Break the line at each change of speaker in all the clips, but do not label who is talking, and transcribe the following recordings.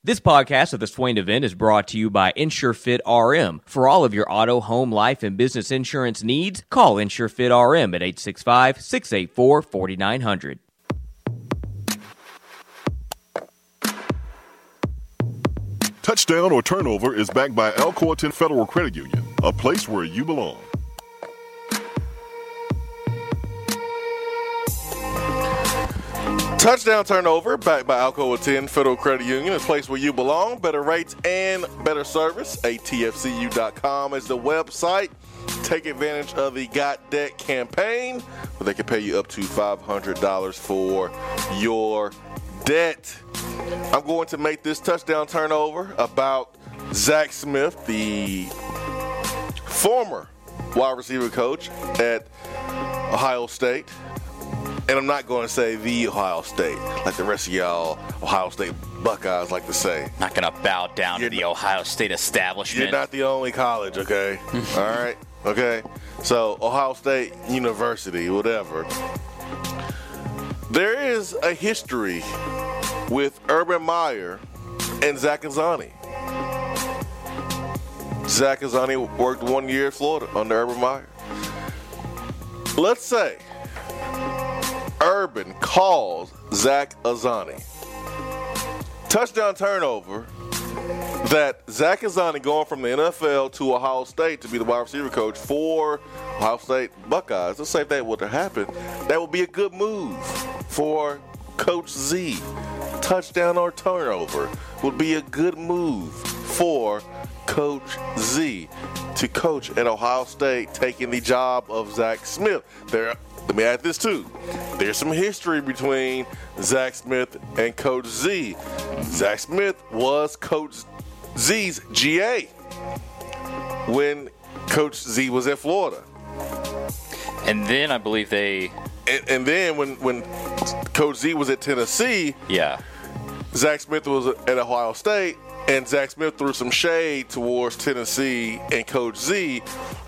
This podcast of the Swain event is brought to you by InsureFit RM. For all of your auto, home, life, and business insurance needs, call InsureFit RM at 865-684-4900.
Touchdown or Turnover is backed by Alcoa 10 Federal Credit Union, a place where you belong.
Touchdown Turnover, backed by Alcoa 10 Federal Credit Union, a place where you belong. Better rates and better service. ATFCU.com is the website. Take advantage of the Got Debt campaign, where they can pay you up to $500 for your debt. I'm going to make this touchdown turnover about Zach Smith, the former wide receiver coach at Ohio State. And I'm not going to say the Ohio State, like the rest of y'all Ohio State Buckeyes like to say.
Not going to bow down to the Ohio State establishment.
You're not the only college, okay? All right? Okay? So, Ohio State University, whatever. There is a history with Urban Meyer and Zach Azzanni. Zach Azzanni worked 1 year at Florida under Urban Meyer. Let's say Urban calls Zach Azzanni. Touchdown turnover that Zach Azzanni going from the NFL to Ohio State to be the wide receiver coach for Ohio State Buckeyes. Let's say if that were to happen, that would be a good move for Coach Z. Touchdown or turnover would be a good move for Coach Z to coach at Ohio State, taking the job of Zach Smith. Let me add this too. There's some history between Zach Smith and Coach Z. Zach Smith was Coach Z's GA when Coach Z was at Florida.
And then I believe they...
And then when Coach Z was at Tennessee, Zach Smith was at Ohio State, and Zach Smith threw some shade towards Tennessee and Coach Z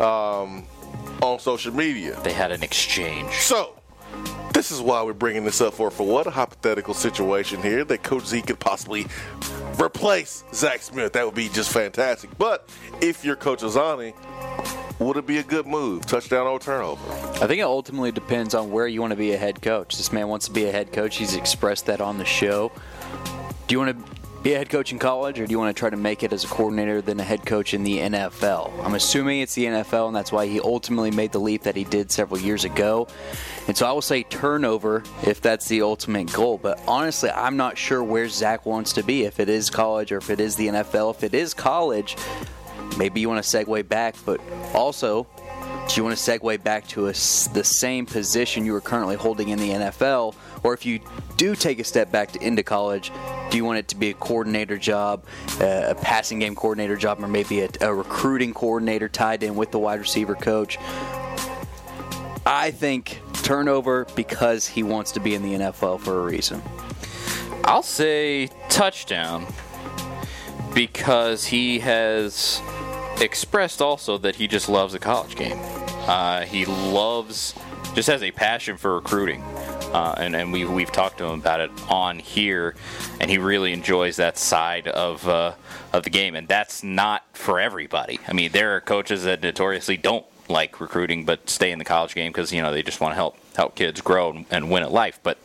on social media.
They had an exchange.
So, this is why we're bringing this up for what? A hypothetical situation here that Coach Z could possibly replace Zach Smith. That would be just fantastic. But if you're Coach Azzanni, would it be a good move? Touchdown or turnover?
I think it ultimately depends on where you want to be a head coach. This man wants to be a head coach. He's expressed that on the show. Do you want to be a head coach in college, or do you want to try to make it as a coordinator than a head coach in the NFL? I'm assuming it's the NFL, and that's why he ultimately made the leap that he did several years ago. And so I will say turnover if that's the ultimate goal. But honestly, I'm not sure where Zach wants to be, if it is college or if it is the NFL. If it is college, maybe you want to segue back, but also, do you want to segue back to the same position you are currently holding in the NFL? Or if you do take a step back into college, do you want it to be a coordinator job, a passing game coordinator job, or maybe a recruiting coordinator tied in with the wide receiver coach? I think turnover because he wants to be in the NFL for a reason.
I'll say touchdown because he has expressed also that he just loves the college game. He just has a passion for recruiting. And we've talked to him about it on here, and he really enjoys that side of the game, and that's not for everybody. I mean, there are coaches that notoriously don't like recruiting but stay in the college game because they just want to help kids grow and win at life. But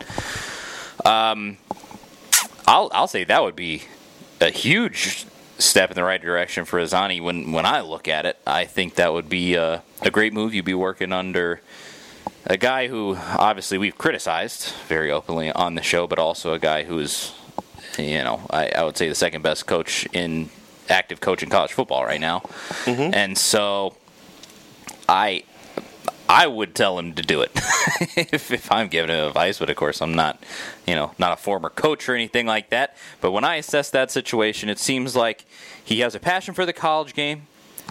I'll say that would be a huge step in the right direction for Azzanni. When I look at it, I think that would be a great move. You'd be working under a guy who obviously we've criticized very openly on the show, but also a guy who is, I would say the second best coach in active coach in college football right now. Mm-hmm. And so I would tell him to do it if I'm giving him advice, but of course I'm not, not a former coach or anything like that. But when I assess that situation, it seems like he has a passion for the college game.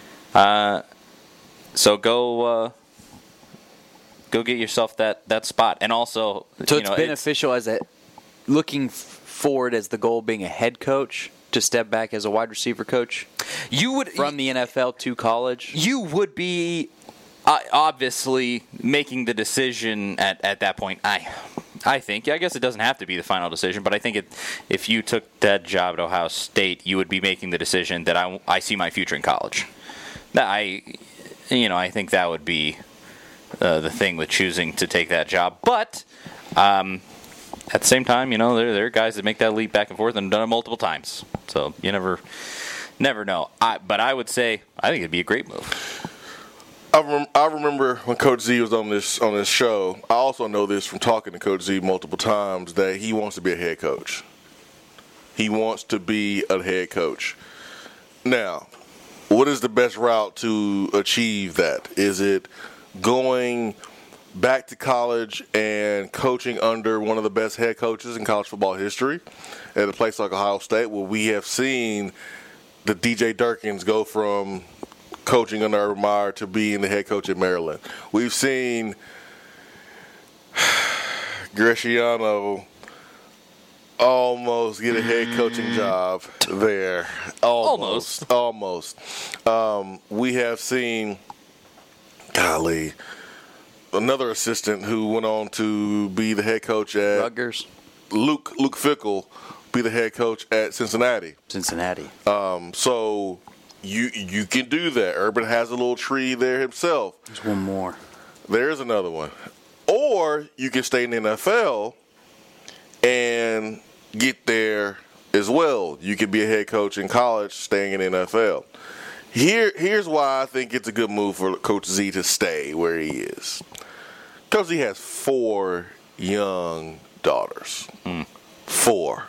So go get yourself that spot. And also,
so it's beneficial as looking forward as the goal being a head coach to step back as a wide receiver coach.
You would
from the NFL to college.
You would be obviously making the decision at that point. I I think. I guess it doesn't have to be the final decision, but I think if you took that job at Ohio State, you would be making the decision that I see my future in college. I think that would be the thing with choosing to take that job. But at the same time, there are guys that make that leap back and forth and have done it multiple times. So you never know. But I would say I think it'd be a great move.
I remember when Coach Z was on this show. I also know this from talking to Coach Z multiple times that he wants to be a head coach. He wants to be a head coach. Now, what is the best route to achieve that? Is it going back to college and coaching under one of the best head coaches in college football history at a place like Ohio State, where we have seen the DJ Durkins go from coaching under Urban Meyer to being the head coach at Maryland? We've seen Greciano almost get a head coaching job there. Almost. We have seen, another assistant who went on to be the head coach at
Rutgers.
Luke Fickell be the head coach at Cincinnati. So you can do that. Urban has a little tree there himself.
There's one more.
There's another one. Or you can stay in the NFL and get there as well. You could be a head coach in college staying in the NFL. Here's why I think it's a good move for Coach Z to stay where he is. Coach Z has 4 young daughters. 4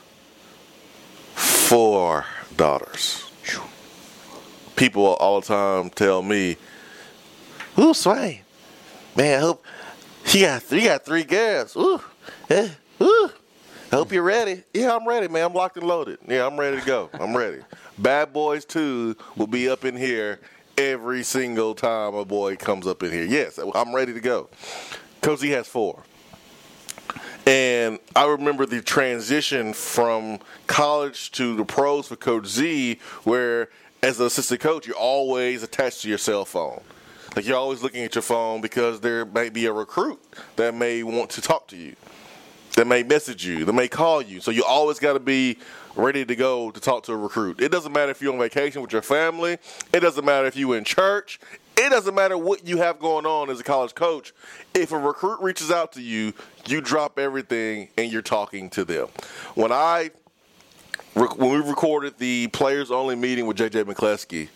daughters. People all the time tell me, "Ooh, Swain, man, I hope you got 3 girls. Ooh, I hope you're ready." Yeah, I'm ready, man. I'm locked and loaded. Yeah, I'm ready to go. I'm ready. Bad Boys 2 will be up in here every single time a boy comes up in here. Yes, I'm ready to go. Coach Z has 4. And I remember the transition from college to the pros for Coach Z, where as an assistant coach, you're always attached to your cell phone. Like, you're always looking at your phone because there may be a recruit that may want to talk to you, that may message you, that may call you. So you always got to be ready to go to talk to a recruit. It doesn't matter if you're on vacation with your family. It doesn't matter if you're in church. It doesn't matter what you have going on as a college coach. If a recruit reaches out to you, you drop everything and you're talking to them. When we recorded the players-only meeting with J.J. McCleskey,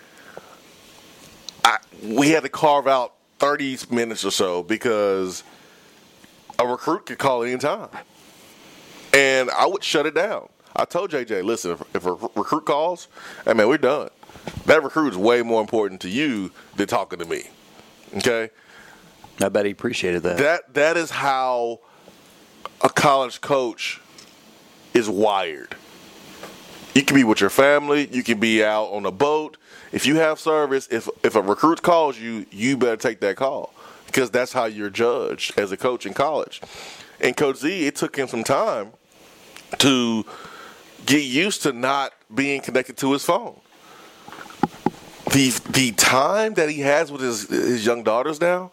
we had to carve out 30 minutes or so because a recruit could call any time. And I would shut it down. I told J.J., listen, if a recruit calls, hey, man, we're done. That recruit is way more important to you than talking to me. Okay?
I bet he appreciated that.
That is how a college coach is wired. You can be with your family. You can be out on a boat. If you have service, if a recruit calls you, you better take that call because that's how you're judged as a coach in college. And Coach Z, it took him some time to get used to not being connected to his phone. The time that he has with his young daughters now,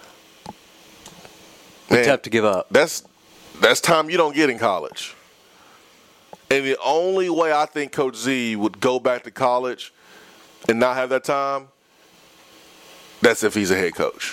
man,
tough to give up.
That's time you don't get in college. And the only way I think Coach Z would go back to college and not have that time, that's if he's a head coach.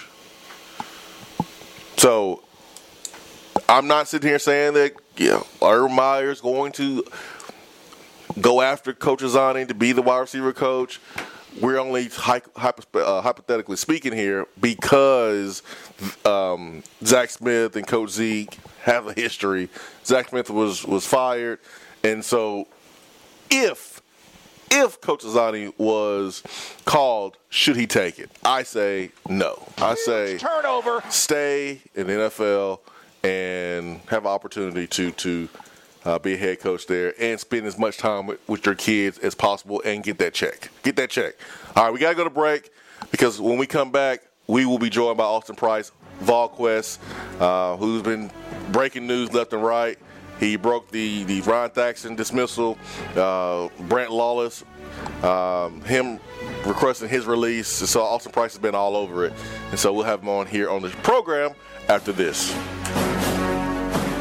So I'm not sitting here saying that Urban Meyer is going to go after Coach Azzanni to be the wide receiver coach. We're only hypothetically speaking here because Zach Smith and Coach Z have a history. Zach Smith was fired. And so if Coach Azzanni was called, should he take it? I say no. I say
turnover.
Stay in the NFL and have an opportunity to be a head coach there and spend as much time with your kids as possible and get that check. All right, we got to go to break because when we come back, we will be joined by Austin Price, VolQuest, who's been breaking news left and right. He broke the Ryan Thaxton dismissal, Brent Lawless, him requesting his release. So Austin Price has been all over it. And so we'll have him on here on the program after this.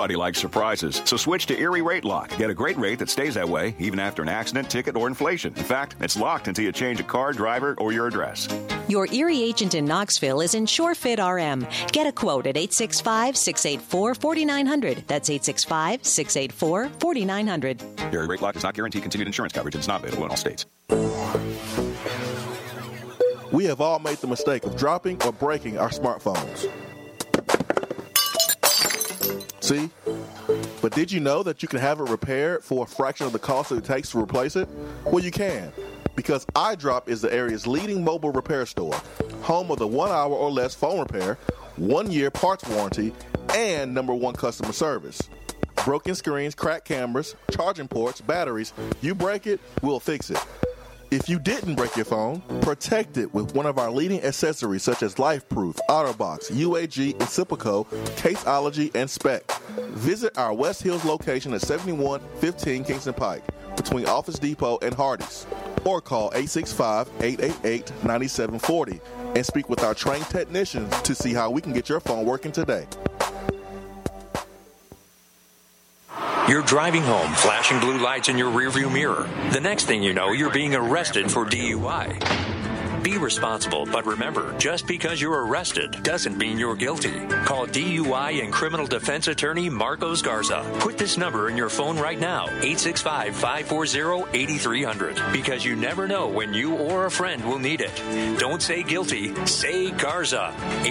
Nobody likes surprises, so switch to Erie Rate Lock. Get a great rate that stays that way even after an accident, ticket, or inflation. In fact, it's locked until you change a car, driver, or your address.
Your Erie agent in Knoxville is InsureFit RM. Get a quote at 865-684-4900. That's 865-684-4900.
Erie Rate Lock does not guarantee continued insurance coverage. It's not available in all states.
We have all made the mistake of dropping or breaking our smartphones. See? But did you know that you can have it repaired for a fraction of the cost that it takes to replace it? Well, you can, because iDrop is the area's leading mobile repair store, home of the 1 hour or less phone repair, 1 year parts warranty, and #1 customer service. Broken screens, cracked cameras, charging ports, batteries, you break it, we'll fix it. If you didn't break your phone, protect it with one of our leading accessories such as LifeProof, OtterBox, UAG, Incipico, Caseology, and Spec. Visit our West Hills location at 7115 Kingston Pike between Office Depot and Hardee's, or call 865-888-9740 and speak with our trained technicians to see how we can get your phone working today.
You're driving home, flashing blue lights in your rearview mirror. The next thing you know, you're being arrested for DUI. Be responsible, but remember, just because you're arrested doesn't mean you're guilty. Call DUI and criminal defense attorney Marcos Garza. Put this number in your phone right now, 865-540-8300, because you never know when you or a friend will need it. Don't say guilty, say Garza.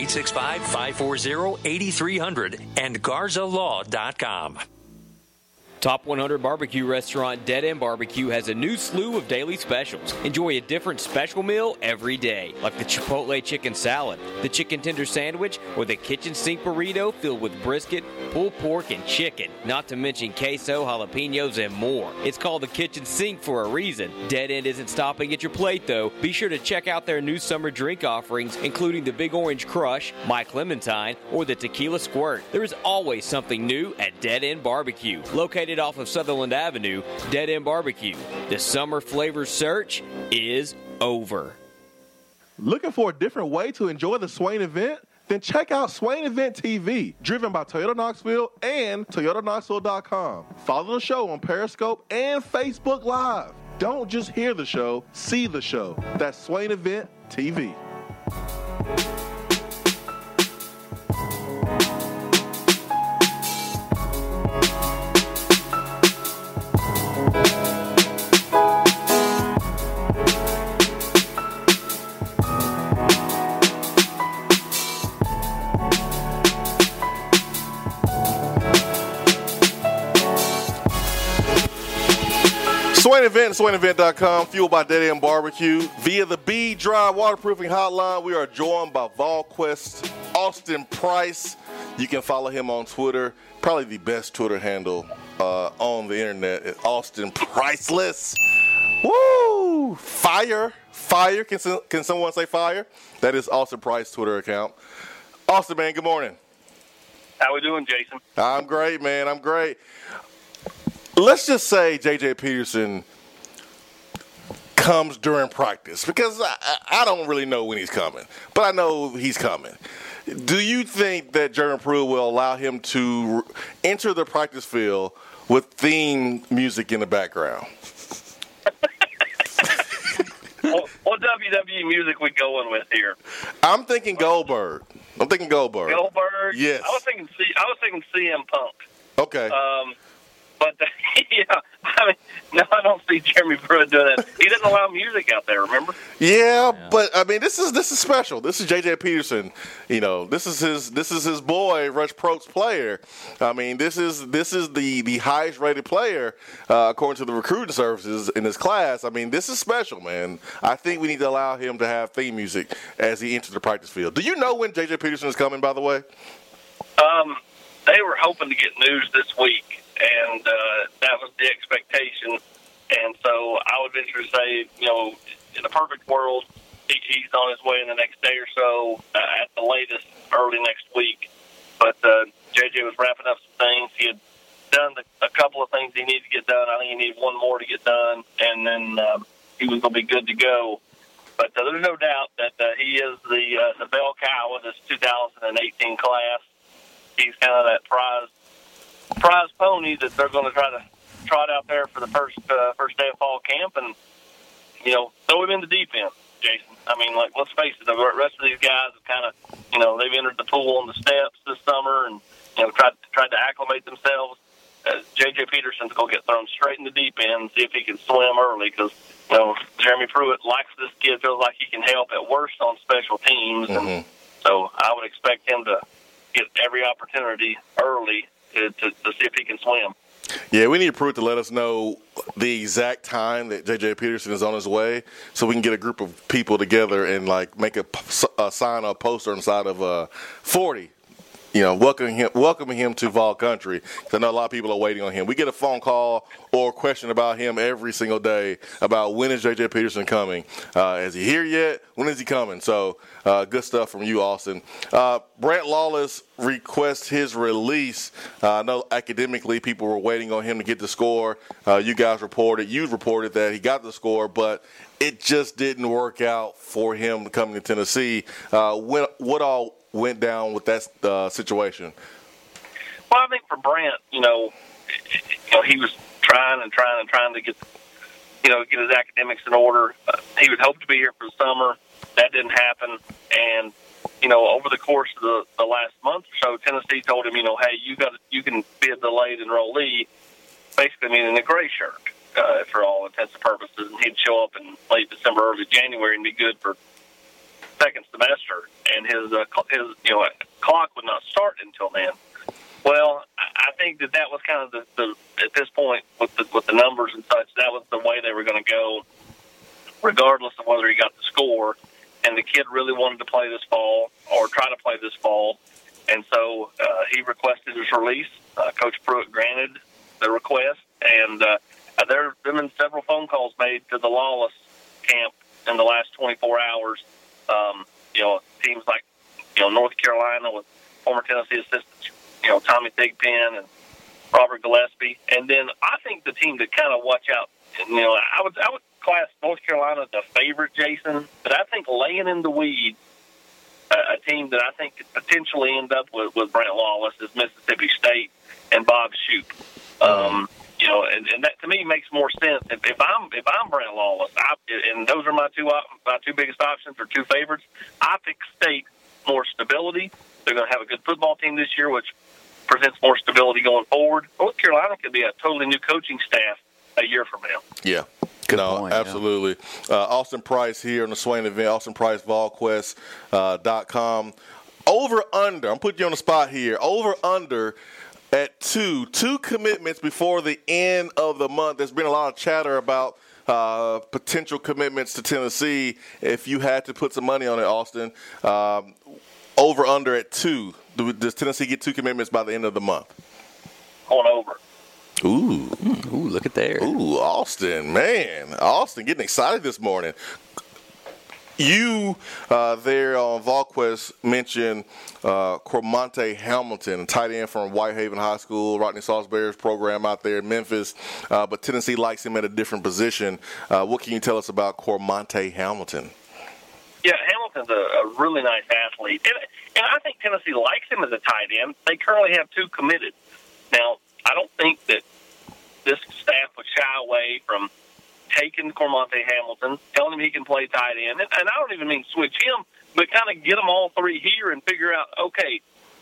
865-540-8300 and GarzaLaw.com.
Top 100 Barbecue restaurant Dead End Barbecue has a new slew of daily specials. Enjoy a different special meal every day, like the Chipotle chicken salad, the chicken tender sandwich, or the kitchen sink burrito filled with brisket, pulled pork, and chicken, not to mention queso, jalapenos, and more. It's called the kitchen sink for a reason. Dead End isn't stopping at your plate, though. Be sure to check out their new summer drink offerings, including the Big Orange Crush, My Clementine, or the Tequila Squirt. There is always something new at Dead End Barbecue, located off of Sutherland Avenue. Dead End Barbecue. The summer flavor search is over.
Looking for a different way to enjoy the Swain event? Then check out Swain Event TV, driven by Toyota Knoxville and ToyotaKnoxville.com. Follow the show on Periscope and Facebook Live. Don't just hear the show, see the show. That's Swain Event TV. Swain Event, SwainEvent.com, fueled by Dead End Barbecue. Via the B-Dry Waterproofing Hotline, we are joined by VolQuest Austin Price. You can follow him on Twitter. Probably the best Twitter handle on the internet is Austin Priceless. Woo! Fire. Can someone say fire? That is Austin Price Twitter account. Austin, man, good morning.
How we doing, Jason?
I'm great, man. I'm great. Let's just say J.J. Peterson comes during practice, because I don't really know when he's coming, but I know he's coming. Do you think that Jeremy Pruitt will allow him to enter the practice field with theme music in the background?
What WWE music we going with here?
I'm thinking Goldberg.
Goldberg?
Yes.
I was thinking CM Punk.
Okay.
But yeah, I mean, no, I don't see Jeremy Pruitt doing that. He doesn't allow music out there. Remember?
Yeah, but I mean, this is special. This is J.J. Peterson. You know, this is his boy, Rush Probst's player. I mean, this is the highest rated player according to the recruiting services in his class. I mean, this is special, man. I think we need to allow him to have theme music as he enters the practice field. Do you know when J.J. Peterson is coming? By the way,
they were hoping to get news this week. And that was the expectation. And so I would venture to say, you know, in a perfect world, he's on his way in the next day or so, at the latest, early next week. But JJ was wrapping up some things. He had done a couple of things he needed to get done. I think he needed one more to get done, and then he was going to be good to go. But there's no doubt that he is the bell cow of this 2018 class. He's kind of that prize prize pony that they're going to try to trot out there for the first day of fall camp, and throw him in the deep end, Jason. I mean, like, let's face it, the rest of these guys have kind of, they've entered the pool on the steps this summer and tried to acclimate themselves. J.J. Peterson's going to get thrown straight in the deep end and see if he can swim early, because Jeremy Pruitt likes this kid, feels like he can help at worst on special teams, and so I would expect him to get every opportunity early to see if he can swim.
Yeah, we need Pruitt to let us know the exact time that J.J. Peterson is on his way, so we can get a group of people together and make a sign or a poster inside of 40. Welcoming him to Vol Country. I know a lot of people are waiting on him. We get a phone call or a question about him every single day about when is J.J. Peterson coming. Is he here yet? When is he coming? So good stuff from you, Austin. Brant Lawless requests his release. I know academically people were waiting on him to get the score. You reported that he got the score, but it just didn't work out for him coming to Tennessee. What all went down with that situation?
Well, I think for Brant, he was trying to get his academics in order. He would hope to be here for the summer. That didn't happen, and over the course of the last month or so, Tennessee told him, hey, you can be a delayed enrollee, basically meaning a gray shirt for all intents and purposes, and he'd show up in late December, early January, and be good for second semester, and his clock would not start until then. Well, I think that was kind of the at this point with the numbers and such, that was the way they were going to go, regardless of whether he got the score. And the kid really wanted to play this fall or try to play this fall, and so he requested his release. Coach Pruitt granted the request, and there have been several phone calls made to the Lawless camp in the last 24 hours. Teams like, North Carolina with former Tennessee assistants, Tommy Thigpen and Robert Gillespie. And then I think the team to kind of watch out, I would class North Carolina as the favorite, Jason, but I think laying in the weeds, a team that I think could potentially end up with Brant Lawless is Mississippi State and Bob Shoop. And that to me makes more sense. If I'm Brant Lawless, and those are my two biggest options or two favorites, I pick State, more stability. They're going to have a good football team this year, which presents more stability going forward. North Carolina could be a totally new coaching staff a year from now.
Yeah. Point, absolutely. Yeah. Austin Price here on the Swain event, Austin Price, VolQuest.com. Over, under, I'm putting you on the spot here. Over, under at two commitments before the end of the month. There's been a lot of chatter about potential commitments to Tennessee. If you had to put some money on it, Austin, over, under at 2. Does Tennessee get 2 commitments by the end of the month?
Going over.
Ooh,
look at there.
Ooh, Austin, man. Austin getting excited this morning. You there on VolQuest mentioned Cormonte Hamilton, a tight end from Whitehaven High School, Rodney Salisbury's program out there in Memphis, but Tennessee likes him at a different position. What can you tell us about Cormonte Hamilton?
Yeah, Hamilton's a really nice athlete, and I think Tennessee likes him as a tight end. They currently have 2 committed. Now, I don't think that this staff would shy away from taking Cormonte Hamilton, telling him he can play tight end, and I don't even mean switch him, but kind of get them all 3 here and figure out, okay,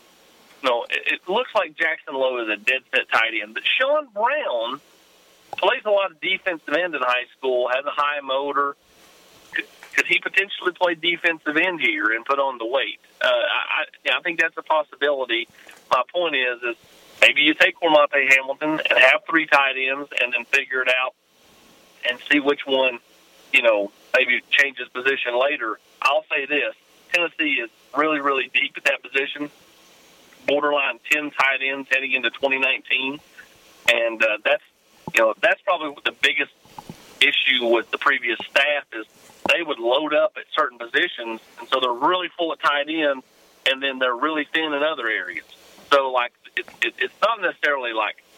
it looks like Jackson Lowe is a dead set tight end, but Sean Brown plays a lot of defensive end in high school, has a high motor. Could he potentially play defensive end here and put on the weight? I think that's a possibility. My point is maybe you take Cormonte Hamilton and have 3 tight ends and then figure it out and see which one, maybe changes position later. I'll say this. Tennessee is really, really deep at that position, borderline 10 tight ends heading into 2019. And that's probably the biggest issue with the previous staff is they would load up at certain positions, and so they're really full of tight ends, and then they're really thin in other areas. So, it's not necessarily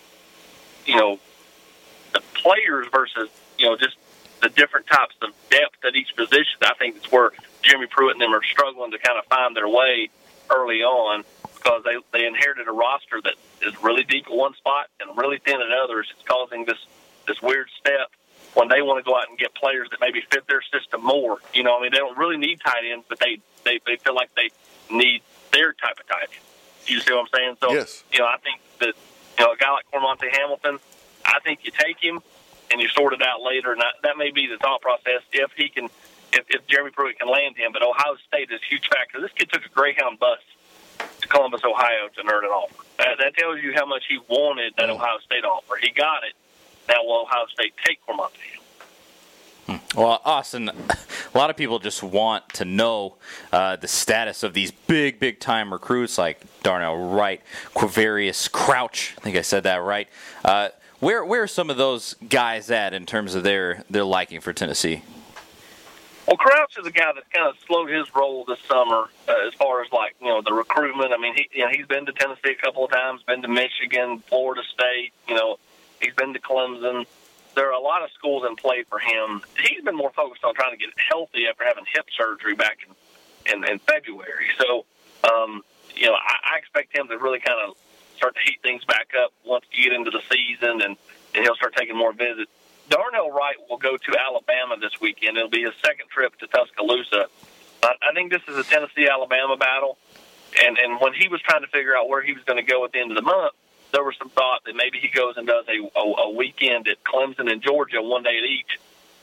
the players versus, just the different types of depth at each position. I think it's where Jimmy Pruitt and them are struggling to kind of find their way early on. because they inherited a roster that is really deep at one spot and really thin at others. It's causing this weird step when they want to go out and get players that maybe fit their system more. They don't really need tight ends, but they feel like they need their type of tight end. You see what I'm saying? So,
yes.
I think that, a guy like Cormonte Hamilton, I think you take him and you sort it out later, and that may be the thought process if Jeremy Pruitt can land him. But Ohio State is a huge factor. This kid took a Greyhound bus to Columbus, Ohio to earn an offer. That tells you how much he wanted that Ohio State offer. He got it. Now will Ohio State take Cormonte Hamilton?
Well, Austin, a lot of people just want to know the status of these big-time recruits like Darnell Wright, Quavarius Crouch. I think I said that right. Where are some of those guys at in terms of their liking for Tennessee?
Well, Crouch is a guy that's kind of slowed his roll this summer as far as the recruitment. I mean, he's been to Tennessee a couple of times, been to Michigan, Florida State. He's been to Clemson. There are a lot of schools in play for him. He's been more focused on trying to get healthy after having hip surgery back in February. So, I expect him to really kind of start to heat things back up once you get into the season, and he'll start taking more visits. Darnell Wright will go to Alabama this weekend. It'll be his second trip to Tuscaloosa. I think this is a Tennessee-Alabama battle, and when he was trying to figure out where he was going to go at the end of the month, there was some thought that maybe he goes and does a weekend at Clemson and Georgia, 1 day at each.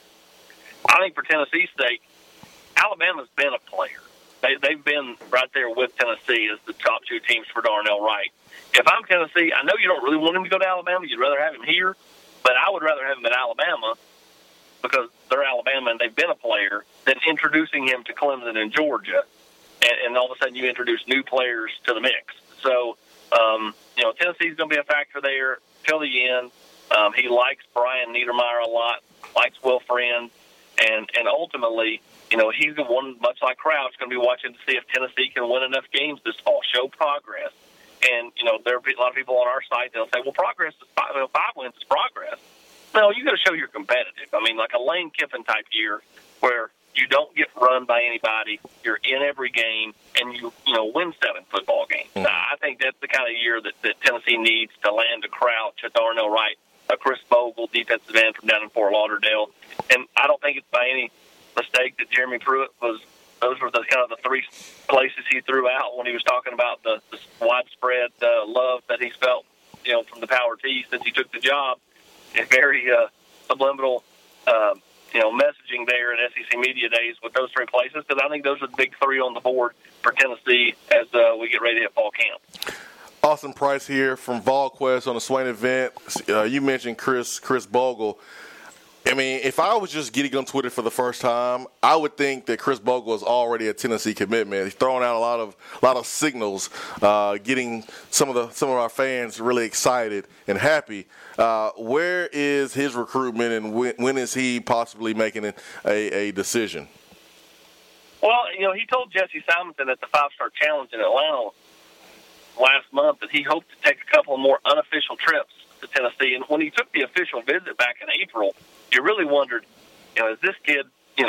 I think for Tennessee's sake, Alabama's been a player. They've been right there with Tennessee as the top two teams for Darnell Wright. If I'm Tennessee, I know you don't really want him to go to Alabama. You'd rather have him here, but I would rather have him at Alabama because they're Alabama and they've been a player than introducing him to Clemson and Georgia, and all of a sudden you introduce new players to the mix. So, Tennessee's going to be a factor there till the end. He likes Brian Niedermeyer a lot, likes Will Friend, and ultimately, he's the one, much like Crouch, going to be watching to see if Tennessee can win enough games this fall, show progress. And, there are a lot of people on our site that'll say, well, progress is 5 wins is progress. No, you got to show you're competitive. I mean, like a Lane Kiffin type year where you don't get run by anybody, you're in every game, and you win 7 football games. Mm-hmm. I think that's the kind of year that Tennessee needs to land a Crouch, a Darnell Wright, a Chris Bogle, defensive end from down in Fort Lauderdale. And I don't think it's by any mistake that Jeremy Pruitt those were the kind of the 3 places he threw out when he was talking about the widespread love that he's felt, from the Power T since he took the job. And very subliminal, messaging there in SEC Media Days with those 3 places, because I think those are the big 3 on the board for Tennessee as we get ready to hit fall camp.
Austin Price here from VolQuest on the Swain event. You mentioned Chris Bogle. I mean, if I was just getting on Twitter for the first time, I would think that Chris Bogle is already a Tennessee commitment. He's throwing out a lot of signals, getting some of our fans really excited and happy. Where is his recruitment, and when is he possibly making a decision?
Well, he told Jesse Simonton at the 5-Star Challenge in Atlanta last month that he hoped to take a couple of more unofficial trips to Tennessee. And when he took the official visit back in April, you really wondered, is this kid,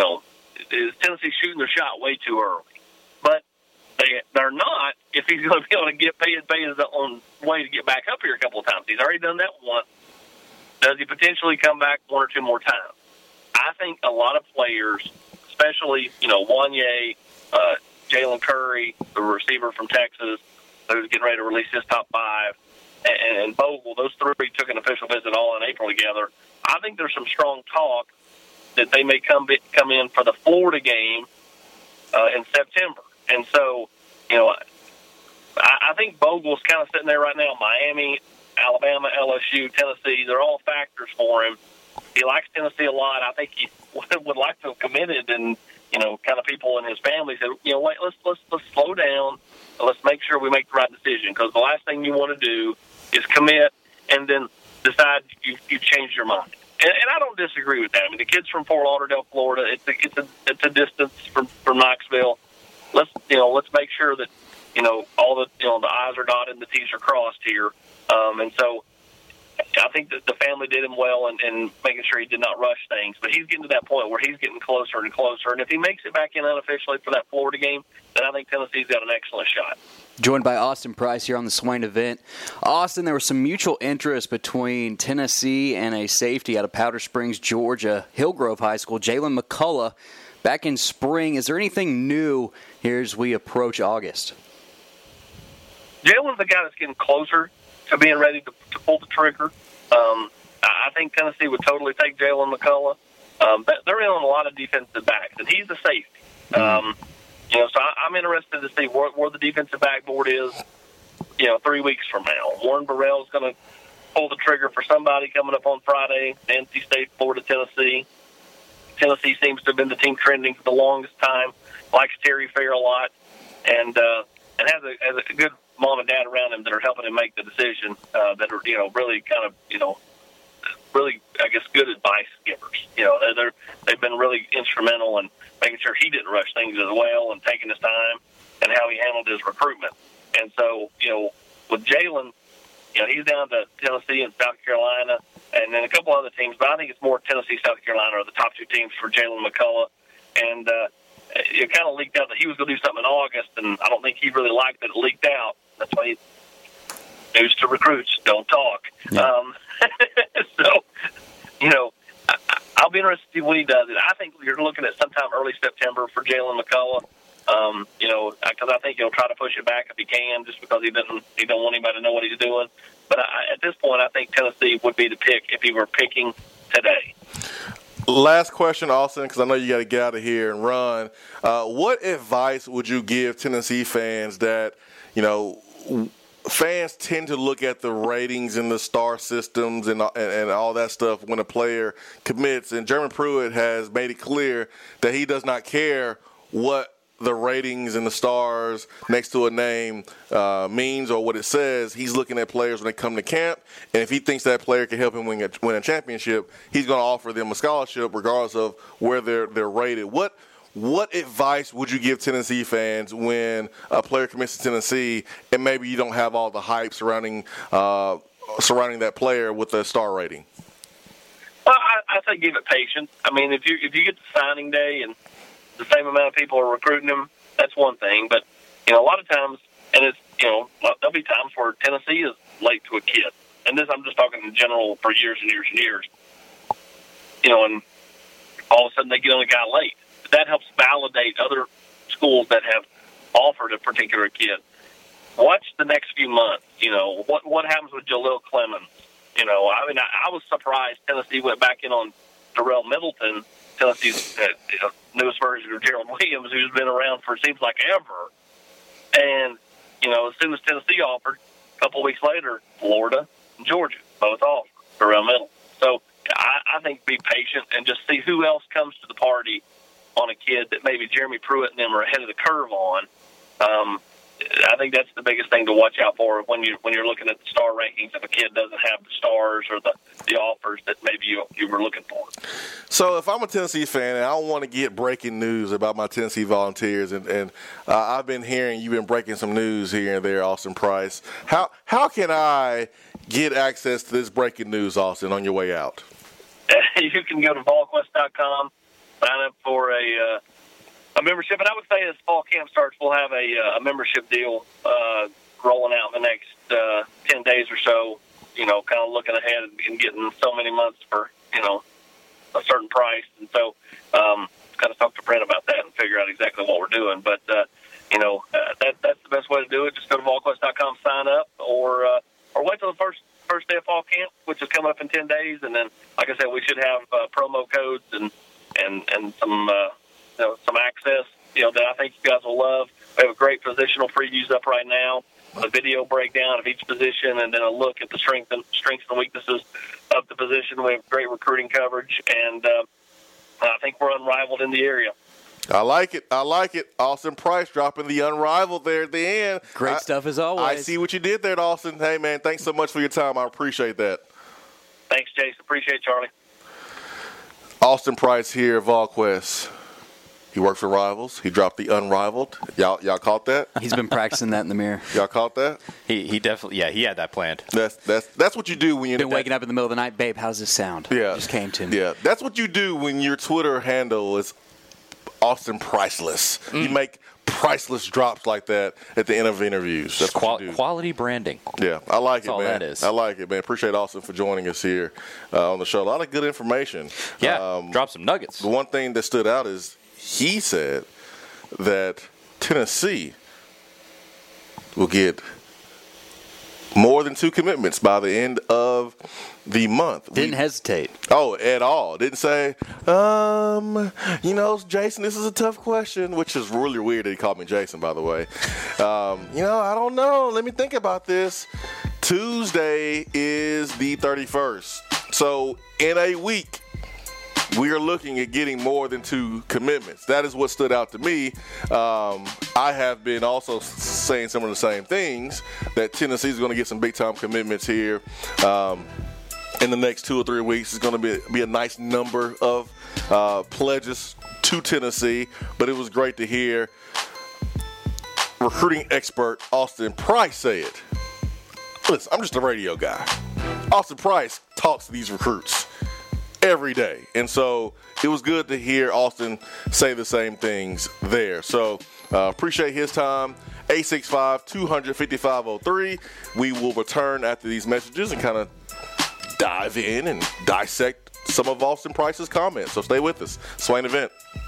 is Tennessee shooting their shot way too early? But they're not if he's going to be able to pay his own way to get back up here a couple of times. He's already done that once. Does he potentially come back 1 or 2 more times? I think a lot of players, especially, Wanye, Jalen Curry, the receiver from Texas, who's getting ready to release his top 5, and Bogle, those 3 took an official visit all in April together. I think there's some strong talk that they may come in for the Florida game in September. And so, I think Bogle's kind of sitting there right now. Miami, Alabama, LSU, Tennessee, they're all factors for him. He likes Tennessee a lot. I think he would like to have committed, and, kind of people in his family said, wait, let's slow down. Let's make sure we make the right decision, because the last thing you want to do is commit and then decide you've changed your mind. And I don't disagree with that. I mean, the kid's from Fort Lauderdale, Florida. It's a distance from Knoxville. Let's make sure that all the I's are dotted and the T's are crossed here. And so I think that the family did him well and making sure he did not rush things. But he's getting to that point where he's getting closer and closer. And if he makes it back in unofficially for that Florida game, then I think Tennessee's got an excellent shot.
Joined by Austin Price here on the Swain event. Austin, there was some mutual interest between Tennessee and a safety out of Powder Springs, Georgia, Hillgrove High School, Jalen McCullough, back in spring. Is there anything new here as we approach August?
Jalen's the guy that's getting closer to being ready to pull the trigger. I think Tennessee would totally take Jalen McCullough. They're in on a lot of defensive backs, and he's a safety. So I'm interested to see where the defensive back board is, 3 weeks from now. Warren Burrell's going to pull the trigger for somebody coming up on Friday, NC State, Florida, Tennessee. Tennessee seems to have been the team trending for the longest time, likes Terry Fair a lot, and has a good mom and dad around him that are helping him make the decision, that are, really kind of, really, I guess, good advice givers. They've been really instrumental in making sure he didn't rush things as well and taking his time and how he handled his recruitment. And so, with Jalen, he's down to Tennessee and South Carolina and then a couple other teams, but I think it's more Tennessee, South Carolina are the top two teams for Jalen McCullough. And it kind of leaked out that he was going to do something in August, and I don't think he really liked that it leaked out. That's why news to recruits, don't talk. Yeah. I'll be interested to see what he does. I think you're looking at sometime early September for Jalen McCullough. Because I think he'll try to push it back if he can, just because he don't want anybody to know what he's doing. But at this point, I think Tennessee would be the pick if he were picking today.
Last question, Austin, because I know you got to get out of here and run. What advice would you give Tennessee fans that, fans tend to look at the ratings and the star systems and all that stuff when a player commits? And Jeremy Pruitt has made it clear that he does not care what the ratings and the stars next to a name means or what it says. He's looking at players when they come to camp, and if he thinks that player can help him win a championship, he's going to offer them a scholarship regardless of where they're rated. What advice would you give Tennessee fans when a player commits to Tennessee and maybe you don't have all the hype surrounding that player with a star rating?
Well, I say give it patience. I mean, if you get to signing day and the same amount of people are recruiting him, that's one thing. But, a lot of times, and it's, there'll be times where Tennessee is late to a kid. And this, I'm just talking in general for years and years and years. And all of a sudden they get on a guy late. That helps validate other schools that have offered a particular kid. Watch the next few months. What happens with Jalil Clemens? I was surprised Tennessee went back in on Darrell Middleton, Tennessee's newest version of Gerald Williams, who's been around for seems like ever. And, as soon as Tennessee offered, a couple of weeks later, Florida and Georgia both offered Darrell Middleton. So I think be patient and just see who else comes to the party on a kid that maybe Jeremy Pruitt and them are ahead of the curve on. I think that's the biggest thing to watch out for when you're looking at the star rankings. If a kid doesn't have the stars or the offers that maybe you were looking for.
So if I'm a Tennessee fan and I want to get breaking news about my Tennessee Volunteers, and I've been hearing you've been breaking some news here and there, Austin Price. How can I get access to this breaking news, Austin, on your way out?
You can go to VolQuest.com, sign up for a membership. And I would say as fall camp starts, we'll have a membership deal rolling out in the next 10 days or so, kind of looking ahead and getting so many months for, a certain price. And so kind of talk to Brent about that and figure out exactly what we're doing. But, that's the best way to do it. Just go to VolQuest.com, sign up, or wait till the first day of fall camp, which is coming up in 10 days. And then, like I said, we should have promo codes and some some access, that I think you guys will love. We have a great positional previews up right now, a video breakdown of each position, and then a look at the strengths and weaknesses of the position. We have great recruiting coverage, and I think we're unrivaled in the area.
I like it. Austin Price dropping the unrivaled there at the end.
Great stuff as always.
I see what you did there, Austin. Hey, man, thanks so much for your time. I appreciate that.
Thanks, Jason. Appreciate it, Charlie.
Austin Price here at VolQuest. He works for Rivals. He dropped the Unrivaled. Y'all caught that?
He's been practicing that in the mirror.
Y'all caught that?
He definitely, he had that planned.
That's what you do when you're
been waking up in the middle of the night, babe. How's this sound?
Yeah,
just came to me.
Yeah, that's what you do when your Twitter handle is Austin Priceless. You make priceless drops like that at the end of interviews. That's
quality branding.
Yeah, I like
That's
it,
all
man.
that is.
I like it, man. Appreciate Austin for joining us here on the show. A lot of good information.
Yeah, drop some nuggets.
The one thing that stood out is he said that Tennessee will get more than 2 commitments by the end of the month.
Didn't hesitate.
Oh, at all. Didn't say, Jason, this is a tough question, which is really weird that he called me Jason, by the way. I don't know. Let me think about this. Tuesday is the 31st. So in a week, we are looking at getting more than 2 commitments. That is what stood out to me. I have been also saying some of the same things, that Tennessee is going to get some big-time commitments here in the next 2 or 3 weeks. It's going to be a nice number of pledges to Tennessee, but it was great to hear recruiting expert Austin Price say it. Listen, I'm just a radio guy. Austin Price talks to these recruits every day. And so it was good to hear Austin say the same things there. So appreciate his time. 865-200-5503. We will return after these messages and kind of dive in and dissect some of Austin Price's comments. So stay with us. Swain Event.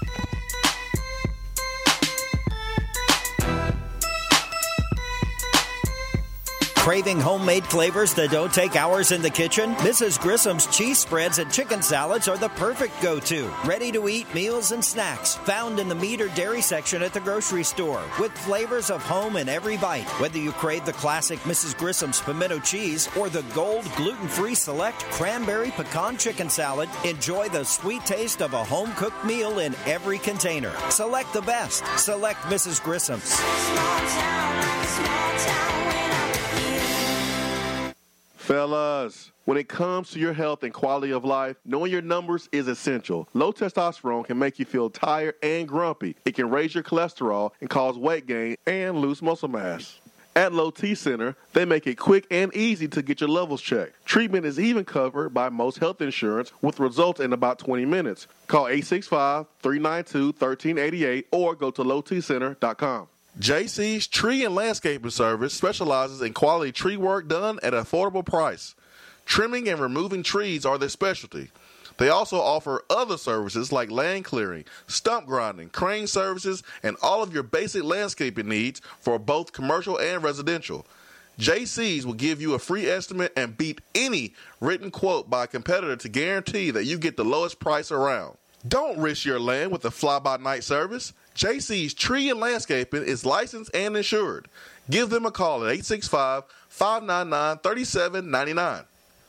Craving homemade flavors that don't take hours in the kitchen? Mrs. Grissom's cheese spreads and chicken salads are the perfect go-to. Ready-to-eat meals and snacks found in the meat or dairy section at the grocery store with flavors of home in every bite. Whether you crave the classic Mrs. Grissom's pimento cheese or the gold gluten-free select cranberry pecan chicken salad, enjoy the sweet taste of a home-cooked meal in every container. Select the best. Select Mrs. Grissom's.
Fellas, when it comes to your health and quality of life, knowing your numbers is essential. Low testosterone can make you feel tired and grumpy. It can raise your cholesterol and cause weight gain and lose muscle mass. At Low T Center, they make it quick and easy to get your levels checked. Treatment is even covered by most health insurance with results in about 20 minutes. Call 865-392-1388 or go to lowtcenter.com. JC's Tree and Landscaping Service specializes in quality tree work done at an affordable price. Trimming and removing trees are their specialty. They also offer other services like land clearing, stump grinding, crane services, and all of your basic landscaping needs for both commercial and residential. JC's will give you a free estimate and beat any written quote by a competitor to guarantee that you get the lowest price around. Don't risk your land with a fly-by-night service. JC's Tree and Landscaping is licensed and insured. Give them a call at 865-599-3799.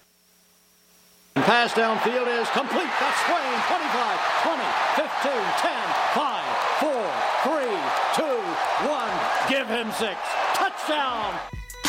Pass downfield is complete. That's Swain. 25, 20, 15, 10, 5, 4, 3, 2, 1. Give him 6. Touchdown.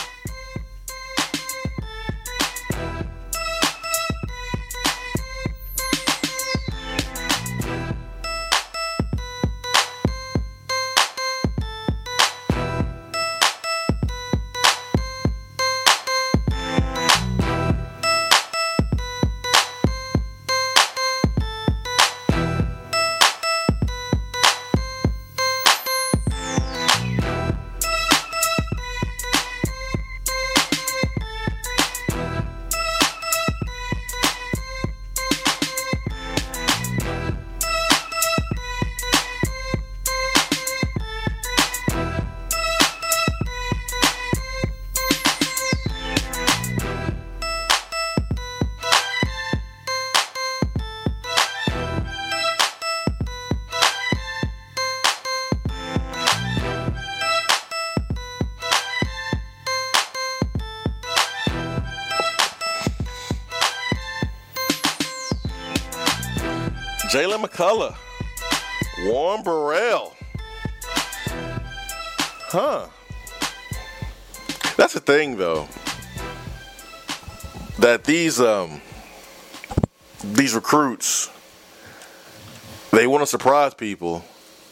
Jalen McCullough, Warren Burrell. That's the thing, though, that these recruits, they want to surprise people,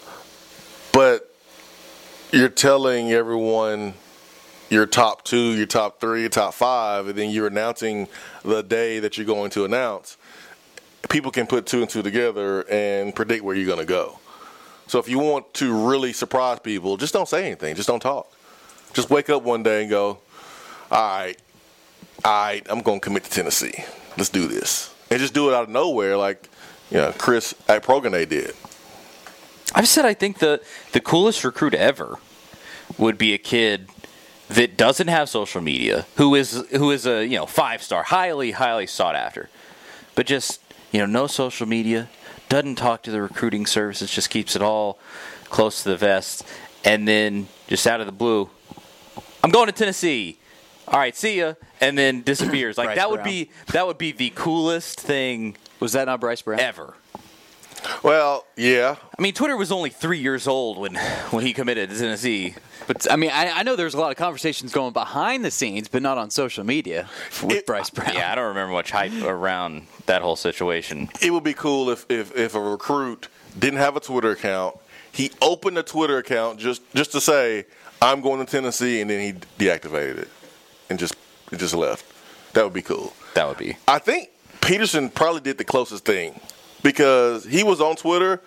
But you're telling everyone your top 2, your top 3, your top 5, and then you're announcing the day that you're going to announce. People can put 2 and 2 together and predict where you're going to go. So if you want to really surprise people, just don't say anything. Just don't talk. Just wake up one day and go, all right, I'm going to commit to Tennessee. Let's do this. And just do it out of nowhere like Chris at Progane did.
I've said I think the coolest recruit ever would be a kid that doesn't have social media, who is a 5-star, highly sought after, but just no social media, doesn't talk to the recruiting services, just keeps it all close to the vest, and then just out of the blue, I'm going to Tennessee. All right, see ya, and then disappears. Like that would be the coolest thing.
Was that not Bryce Brown
ever?
Well, yeah.
I mean, Twitter was only 3 years old when he committed to Tennessee.
But, I mean, I know there's a lot of conversations going behind the scenes, but not on social media with Bryce Brown.
Yeah, I don't remember much hype around that whole situation.
It would be cool if a recruit didn't have a Twitter account. He opened a Twitter account just to say, I'm going to Tennessee, and then he deactivated it and just left. That would be cool.
That would be.
I think Peterson probably did the closest thing because he was on Twitter,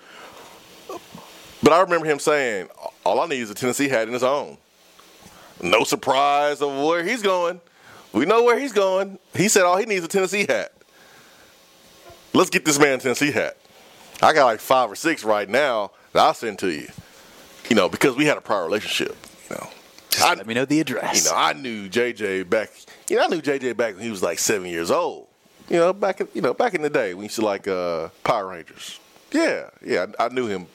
but I remember him saying, all I need is a Tennessee hat in his own. No surprise of where he's going. We know where he's going. He said all he needs is a Tennessee hat. Let's get this man a Tennessee hat. I got like 5 or 6 right now that I'll send to you. Because we had a prior relationship.
Just let me know the address.
I knew JJ back. I knew JJ back when he was like 7 years old. Back in the day when he used to like Power Rangers. Yeah, I knew him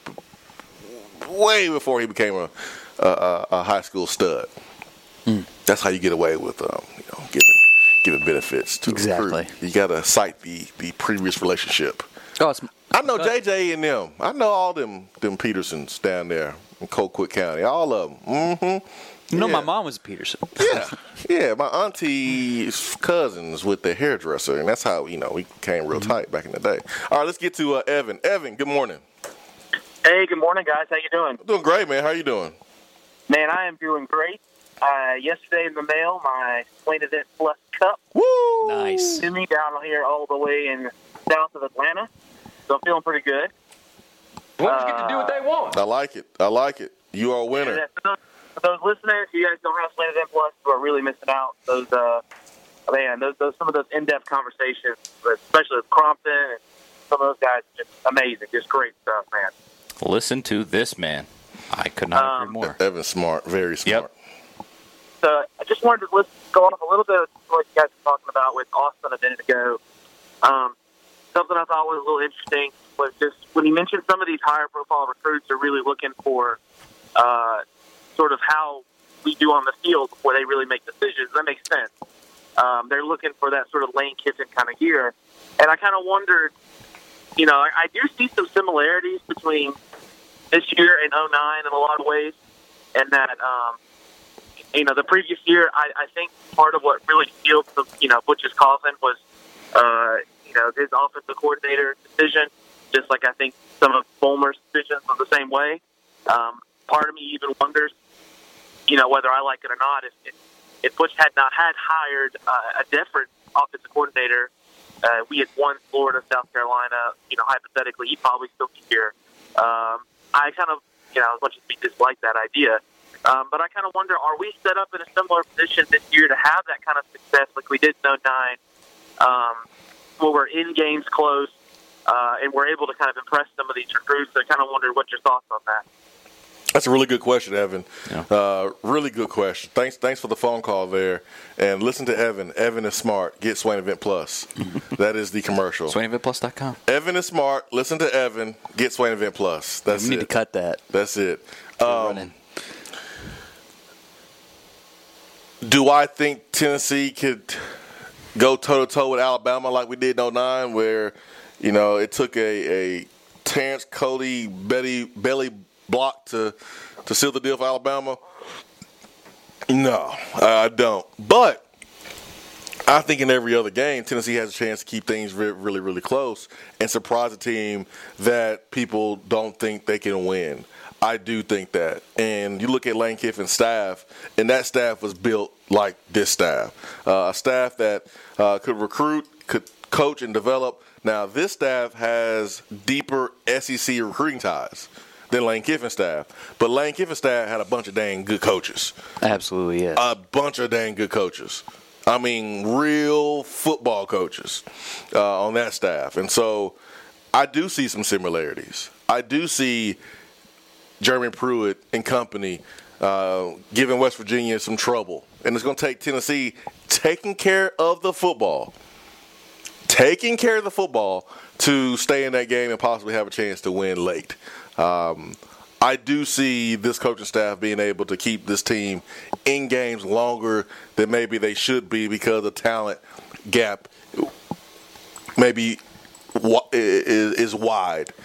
way before he became a high school stud. That's how you get away with giving benefits to
exactly.
A recruit. You got to cite the previous relationship.
Oh,
I know JJ and them. I know all them Petersons down there in Colquitt County. All of them. Mm-hmm.
My mom was a Peterson.
Yeah, my auntie's cousins with the hairdresser, and that's how we became real tight back in the day. All right, let's get to Evan. Evan, good morning.
Hey, good morning, guys. How you doing?
I'm doing great, man. How you doing?
Man, I am doing great. Yesterday in the mail, my Swain Event Plus Cup.
Woo!
Nice.
To me down here all the way in south of Atlanta. So I'm feeling pretty good.
Women get to do what they want.
I like it. You are a winner.
Yeah, for those listeners, you guys don't have Swain Event Plus, who are really missing out. Those some of those in-depth conversations, especially with Crompton and some of those guys, just amazing, just great stuff, man.
Listen to this man. I could not agree more.
Evan's smart, very smart.
Yep. So I just wanted to go off a little bit of what you guys were talking about with Austin a minute ago. Something I thought was a little interesting was just when you mentioned some of these higher-profile recruits are really looking for sort of how we do on the field before they really make decisions. That makes sense. They're looking for that sort of Lane Kiffin kind of year. And I kind of wondered, I do see some similarities between this year and 2009 in a lot of ways. And that, the previous year, I think part of what really sealed Butch's coffin was, his offensive coordinator decision, just like I think some of Fulmer's decisions were the same way. Part of me even wonders, whether I like it or not, if Butch had not hired a different offensive coordinator, we had won Florida, South Carolina, hypothetically, he'd probably still be here. I kind of, as much as we dislike that idea, but I kind of wonder, are we set up in a similar position this year to have that kind of success like we did in 2009, where we're in games close, and we're able to kind of impress some of these recruits? I kind of wonder what your thoughts on that.
That's a really good question, Evan. Yeah. Really good question. Thanks for the phone call there. And listen to Evan. Evan is smart. Get Swain Event Plus. That is the commercial.
SwainEventPlus.com.
Evan is smart. Listen to Evan. Get Swain Event Plus. That's it.
We need to cut that.
That's it. Do I think Tennessee could go toe-to-toe with Alabama like we did in 2009, where, it took a Terrence Cody belly block to seal the deal for Alabama? No, I don't. But I think in every other game, Tennessee has a chance to keep things really, really close and surprise a team that people don't think they can win. I do think that. And you look at Lane Kiffin's staff, and that staff was built like this staff. A staff that could recruit, could coach and develop. Now, this staff has deeper SEC recruiting ties than Lane Kiffin's staff. But Lane Kiffin's staff had a bunch of dang good coaches.
Absolutely, yes.
A bunch of dang good coaches. I mean, real football coaches on that staff. And so I do see some similarities. I do see Jeremy Pruitt and company giving West Virginia some trouble. And it's going to take Tennessee taking care of the football to stay in that game and possibly have a chance to win late. I do see this coaching staff being able to keep this team in games longer than maybe they should be because the talent gap maybe is wide.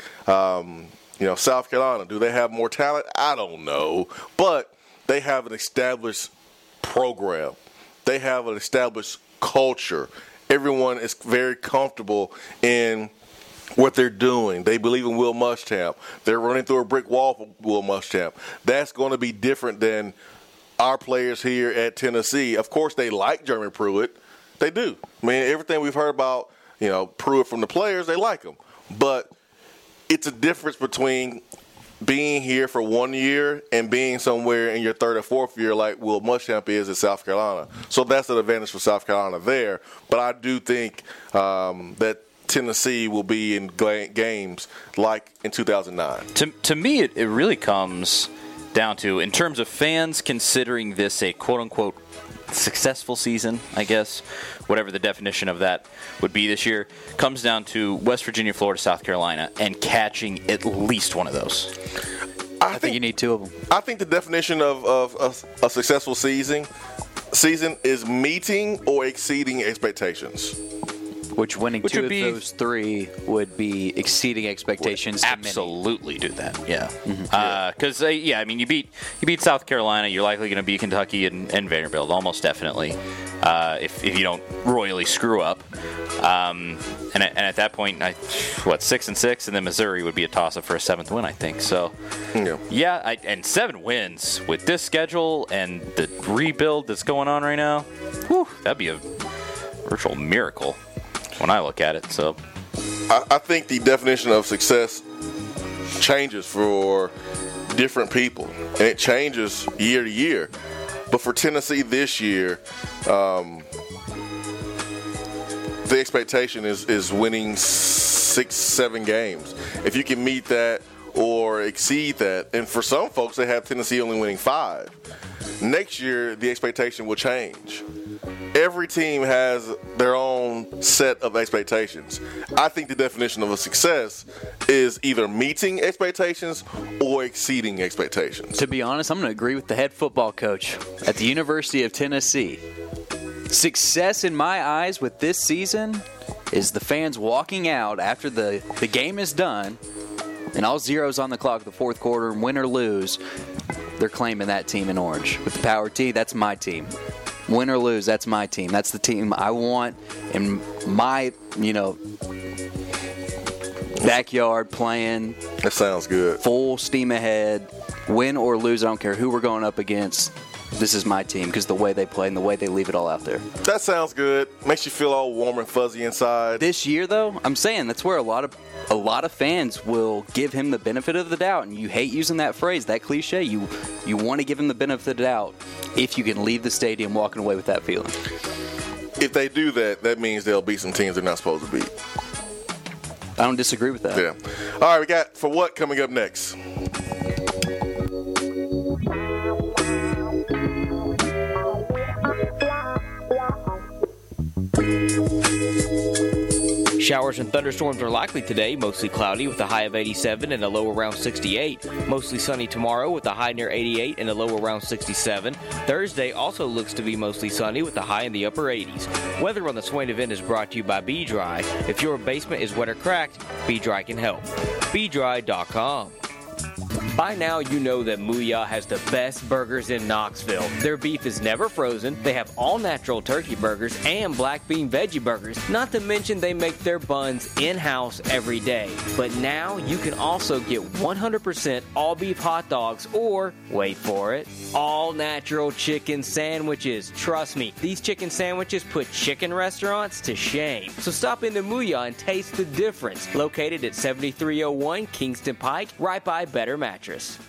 South Carolina, do they have more talent? I don't know. But they have an established program. They have an established culture. Everyone is very comfortable in what they're doing. They believe in Will Muschamp. They're running through a brick wall for Will Muschamp. That's going to be different than our players here at Tennessee. Of course, they like Jeremy Pruitt. They do. I mean, everything we've heard about, Pruitt from the players, they like him. But it's a difference between being here for 1 year and being somewhere in your third or fourth year like Will Muschamp is at South Carolina. So that's an advantage for South Carolina there. But I do think that Tennessee will be in games like in 2009.
To me, it really comes down to, in terms of fans considering this a quote-unquote successful season, I guess, whatever the definition of that would be this year, comes down to West Virginia, Florida, South Carolina, and catching at least one of those.
I think you need two of them.
I think the definition of a successful season is meeting or exceeding expectations.
Which winning two of those three would be exceeding expectations.
Would absolutely do that. Yeah. Because you beat South Carolina, you're likely going to beat Kentucky and Vanderbilt, almost definitely, if you don't royally screw up. And at that point, 6-6, and then Missouri would be a toss-up for a 7th win, I think. So, and 7 wins with this schedule and the rebuild that's going on right now. Whew, that'd be a virtual miracle when I look at it. So
I think the definition of success changes for different people, and it changes year to year. But for Tennessee this year, the expectation is winning 6-7 games. If you can meet that or exceed that, and for some folks they have Tennessee only winning 5. Next year the expectation will change. Every team has their own set of expectations. I think the definition of a success is either meeting expectations or exceeding expectations.
To be honest, I'm going to agree with the head football coach at the University of Tennessee. Success in my eyes with this season is the fans walking out after the game is done and all zeros on the clock the fourth quarter, and win or lose, they're claiming that team in orange. With the Power T, that's my team. Win or lose, that's my team. That's the team I want in my, backyard playing.
That sounds good.
Full steam ahead. Win or lose, I don't care who we're going up against. This is my team because the way they play and the way they leave it all out there.
That sounds good. Makes you feel all warm and fuzzy inside.
This year, though, I'm saying that's where a lot of fans will give him the benefit of the doubt. And you hate using that phrase, that cliche. You want to give him the benefit of the doubt if you can leave the stadium walking away with that feeling.
If they do that, that means they'll beat some teams they're not supposed to beat.
I don't disagree with that.
Yeah. All right, we got For What coming up next.
Showers and thunderstorms are likely today, mostly cloudy with a high of 87 and a low around 68. Mostly sunny tomorrow with a high near 88 and a low around 67. Thursday also looks to be mostly sunny with a high in the upper 80s. Weather on the Swain event is brought to you by Be Dry. If your basement is wet or cracked, Be Dry can help. BeDry.com. By now, you know that Mooyah has the best burgers in Knoxville. Their beef is never frozen, they have all-natural turkey burgers and black bean veggie burgers, not to mention they make their buns in-house every day. But now, you can also get 100% all-beef hot dogs or, wait for it, all-natural chicken sandwiches. Trust me, these chicken sandwiches put chicken restaurants to shame. So stop into Mooyah and taste the difference. Located at 7301 Kingston Pike, right by Better Mattress.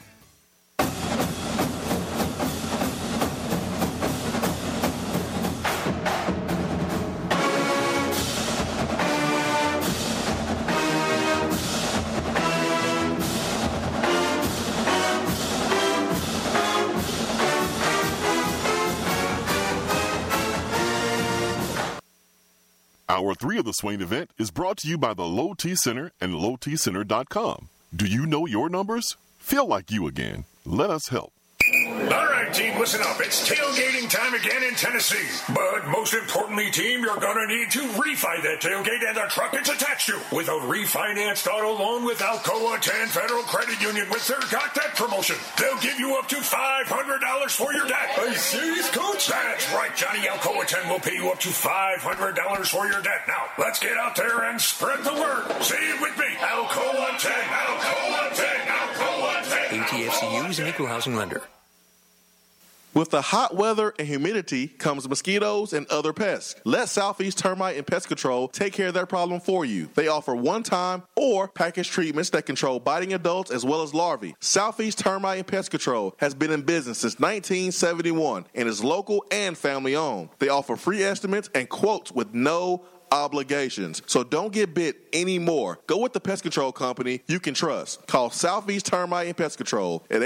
Hour 3 of the Swain event is brought to you by the Low T Center and LowTCenter.com. Do you know your numbers? Feel like you again. Let us help.
All right, team, listen up. It's tailgating time again in Tennessee. But most importantly, team, you're going to need to refi that tailgate and the truck it's attached to with a refinanced auto loan with Alcoa 10 Federal Credit Union with their Got That promotion. They'll give you up to $500 for your debt. Are you serious, Coach? That's right, Johnny. Alcoa 10 will pay you up to $500 for your debt. Now, let's get out there and spread the word. Say it with me. Alcoa 10, Alcoa 10, Alcoa 10.
ATFCU is an equal housing lender.
With the hot weather and humidity comes mosquitoes and other pests. Let Southeast Termite and Pest Control take care of that problem for you. They offer one-time or package treatments that control biting adults as well as larvae. Southeast Termite and Pest Control has been in business since 1971 and is local and family-owned. They offer free estimates and quotes with no obligations. So don't get bit anymore. Go with the pest control company you can trust. Call Southeast Termite and Pest Control at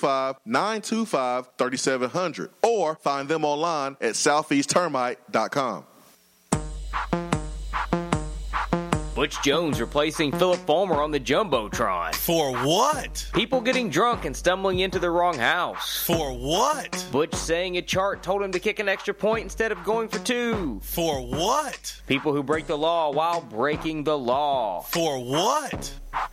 865-925-3700 or find them online at southeasttermite.com.
Butch Jones replacing Philip Fulmer on the Jumbotron.
For what?
People getting drunk and stumbling into the wrong house.
For what?
Butch saying a chart told him to kick an extra point instead of going for 2.
For what?
People who break the law while breaking the law.
For what?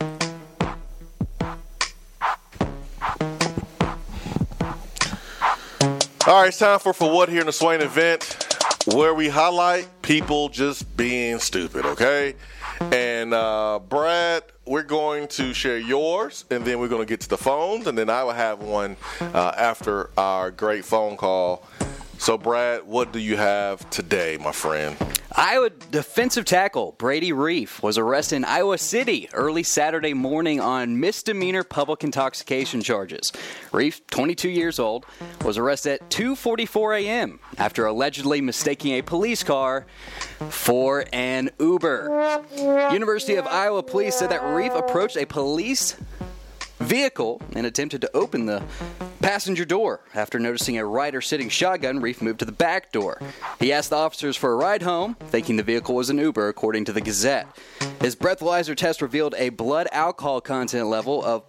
All right, it's time for What here in the Swain event, where we highlight people just being stupid, okay? And Brad, we're going to share yours, and then we're going to get to the phones, and then I will have one after our great phone call. So, Brad, what do you have today, my friend?
Iowa defensive tackle Brady Reef was arrested in Iowa City early Saturday morning on misdemeanor public intoxication charges. Reef, 22 years old, was arrested at 2:44 a.m. after allegedly mistaking a police car for an Uber. University of Iowa police said that Reef approached a police vehicle and attempted to open the passenger door. After noticing a rider sitting shotgun, Reef moved to the back door. He asked the officers for a ride home, thinking the vehicle was an Uber, according to the Gazette. His breathalyzer test revealed a blood alcohol content level of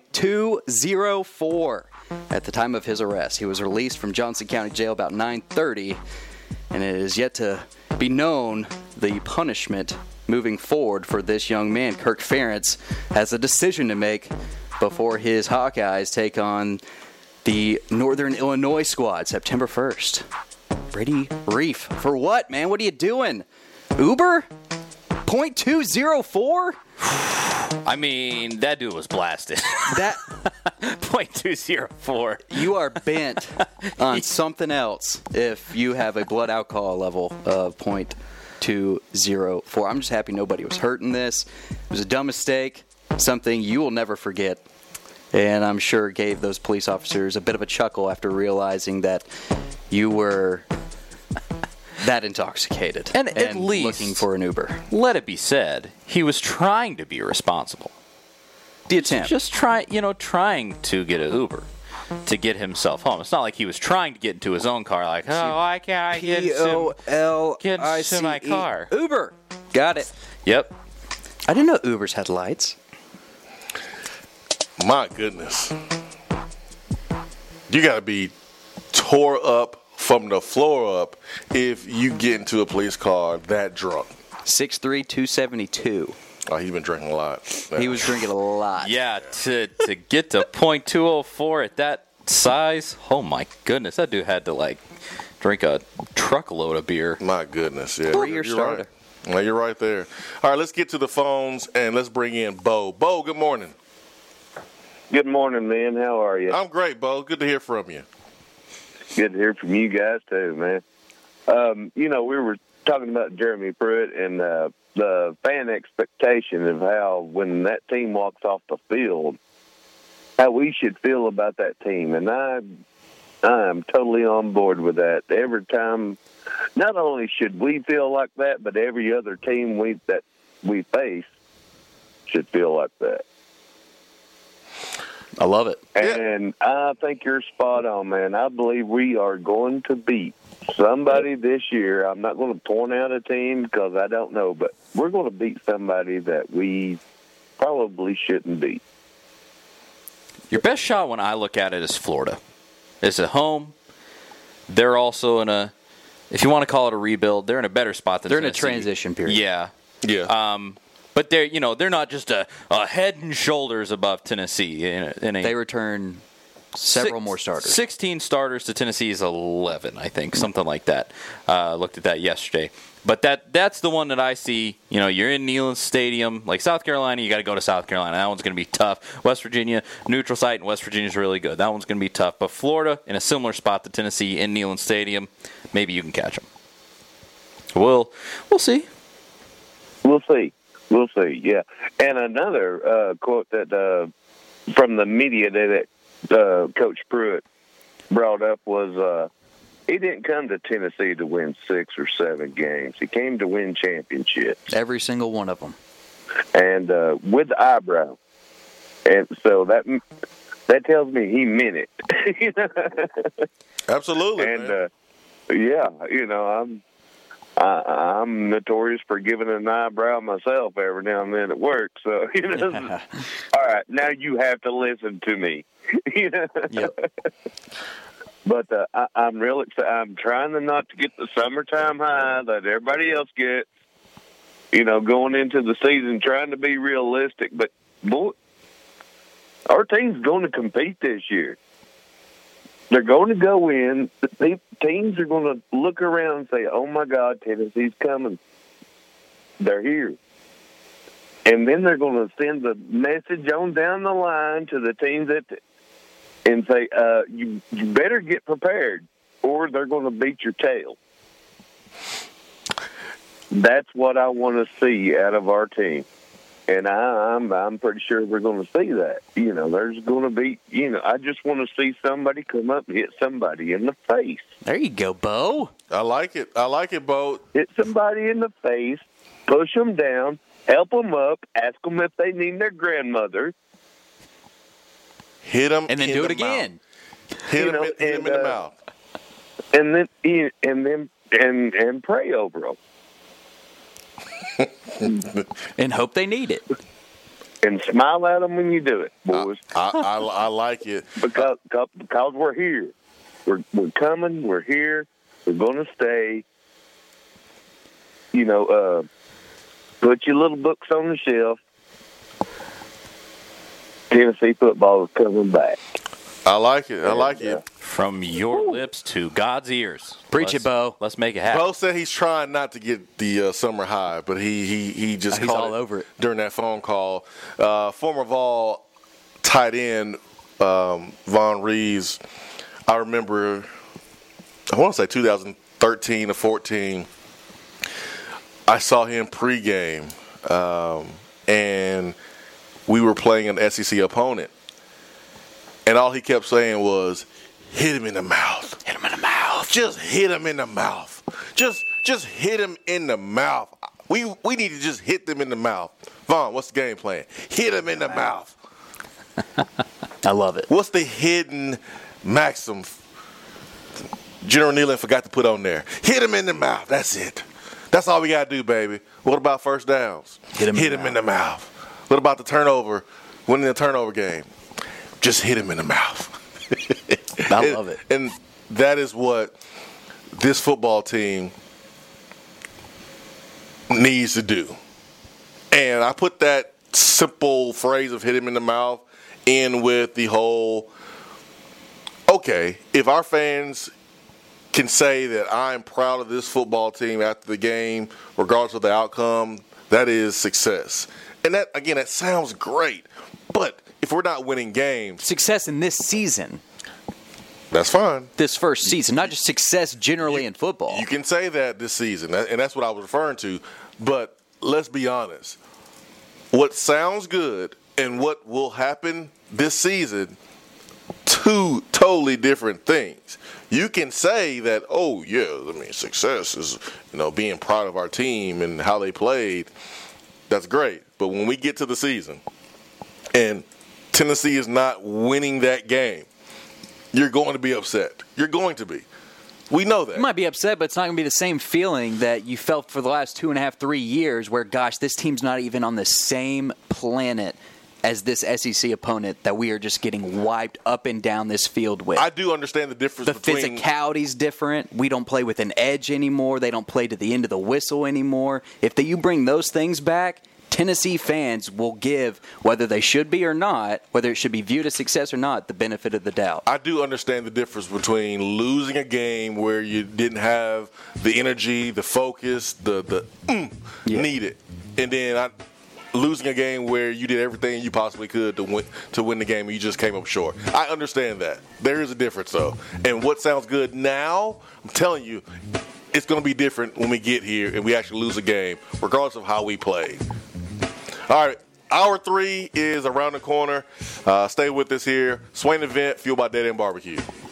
0.204 at the time of his arrest. He was released from Johnson County Jail about 9:30, and it is yet to be known the punishment moving forward for this young man. Kirk Ferentz has a decision to make before his Hawkeyes take on the Northern Illinois squad September 1st. Brady Reef, for what, man? What are you doing? Uber? 0.204?
I mean, that dude was blasted.
That
0.204.
You are bent on something else if you have a blood alcohol level of 0.204. I'm just happy nobody was hurt in this. It was a dumb mistake, something you will never forget. And I'm sure gave those police officers a bit of a chuckle after realizing that you were that intoxicated
and at least
looking for an Uber.
Let it be said, he was trying to be responsible.
The attempt.
Just trying to get an Uber to get himself home. It's not like he was trying to get into his own car like, oh, why can't I get into my car?
Uber. Got it.
Yep.
I didn't know Ubers had lights.
My goodness. You got to be tore up from the floor up if you get into a police car that drunk.
6'3", 272.
Oh, he's been drinking a lot.
He was drinking a lot.
Yeah, to get to .204 at that size, oh my goodness, that dude had to drink a truckload of beer.
My goodness, yeah.
3-year starter.
Right. Well, you're right there. All right, let's get to the phones and let's bring in Bo. Bo, good morning.
Good morning, man. How are you?
I'm great, Bo. Good to hear from you.
Good to hear from you guys too, man. We were talking about Jeremy Pruitt and the fan expectation of how when that team walks off the field, how we should feel about that team. And I am totally on board with that. Every time, not only should we feel like that, but every other team that we face should feel like that.
I love it.
And I think you're spot on, man. I believe we are going to beat somebody this year. I'm not going to point out a team because I don't know, but we're going to beat somebody that we probably shouldn't beat.
Your best shot when I look at it is Florida. It's at home. They're also in a, if you want to call it a rebuild, they're in a better spot than Tennessee.
They're in a transition period.
Yeah.
Yeah.
But they're not just a head and shoulders above Tennessee.
They return several more starters. 16
starters to Tennessee's 11, I think, something like that. Looked at that yesterday. But that's the one that I see. You're in Neyland Stadium, like South Carolina. You got to go to South Carolina. That one's going to be tough. West Virginia, neutral site, and West Virginia's really good. That one's going to be tough. But Florida, in a similar spot to Tennessee in Neyland Stadium, maybe you can catch them. We'll see.
We'll see, yeah. And another quote that from the media that Coach Pruitt brought up was he didn't come to Tennessee to win 6 or 7 games. He came to win championships.
Every single one of them.
And with the eyebrow. And so that tells me he meant it.
Absolutely,
and I'm notorious for giving an eyebrow myself every now and then at work. So, all right, now you have to listen to me.
Yep.
But I'm real excited. I'm trying not to get the summertime high that everybody else gets, going into the season, trying to be realistic. But, boy, our team's going to compete this year. They're going to go in. The teams are going to look around and say, oh, my God, Tennessee's coming. They're here. And then they're going to send the message on down the line to the teams and say, you better get prepared or they're going to beat your tail. That's what I want to see out of our team. And I'm pretty sure we're going to see that. There's going to be, I just want to see somebody come up and hit somebody in the face.
There you go, Bo.
I like it, Bo.
Hit somebody in the face, push them down, help them up, ask them if they need their grandmother.
Hit them
and then do it again.
Hit them in the mouth.
And pray over them.
And hope they need it.
And smile at them when you do it, boys.
I like it.
Because we're here. We're coming. We're here. We're going to stay. Put your little books on the shelf. Tennessee football is coming back.
I like it.
From your lips to God's ears.
Preach it, Bo.
Let's make it happen.
Bo said he's trying not to get the summer high, but he just
he's all over it
during that phone call. Former Vol tight end Von Rees, I remember, I want to say 2013 or 14, I saw him pregame, and we were playing an SEC opponent. And all he kept saying was, hit him in the mouth.
Hit him in the mouth.
Just hit him in the mouth. Just hit him in the mouth. We need to just hit them in the mouth. Vaughn, what's the game plan? Hit him in the mouth.
I love it.
What's the hidden maxim General Neyland forgot to put on there? Hit him in the mouth. That's it. That's all we got to do, baby. What about first downs? Hit him in the mouth. What about the turnover, winning the turnover game? Just hit him in the mouth.
I love it.
And that is what this football team needs to do. And I put that simple phrase of hit him in the mouth in with the whole, okay, if our fans can say that I'm proud of this football team after the game, regardless of the outcome, that is success. And that, again, that sounds great. But if we're not winning games.
Success in this season.
That's fine.
This first season, not just success generally in football.
You can say that this season, and that's what I was referring to. But let's be honest. What sounds good and what will happen this season, two totally different things. You can say that, oh, yeah, I mean, success is, being proud of our team and how they played. That's great. But when we get to the season and Tennessee is not winning that game, you're going to be upset. You're going to be. We know that.
You might be upset, but it's not going to be the same feeling that you felt for the last 2.5, 3 years where, gosh, this team's not even on the same planet as this SEC opponent that we are just getting wiped up and down this field with.
I do understand the difference between...
The physicality's different. We don't play with an edge anymore. They don't play to the end of the whistle anymore. If you bring those things back, Tennessee fans will give, whether they should be or not, whether it should be viewed as success or not, the benefit of the doubt.
I do understand the difference between losing a game where you didn't have the energy, the focus, the needed, and then losing a game where you did everything you possibly could to win the game and you just came up short. I understand that. There is a difference, though. And what sounds good now, I'm telling you, it's going to be different when we get here and we actually lose a game, regardless of how we play. All right, hour 3 is around the corner. Stay with us here. Swain Event, fueled by Dead End Barbecue.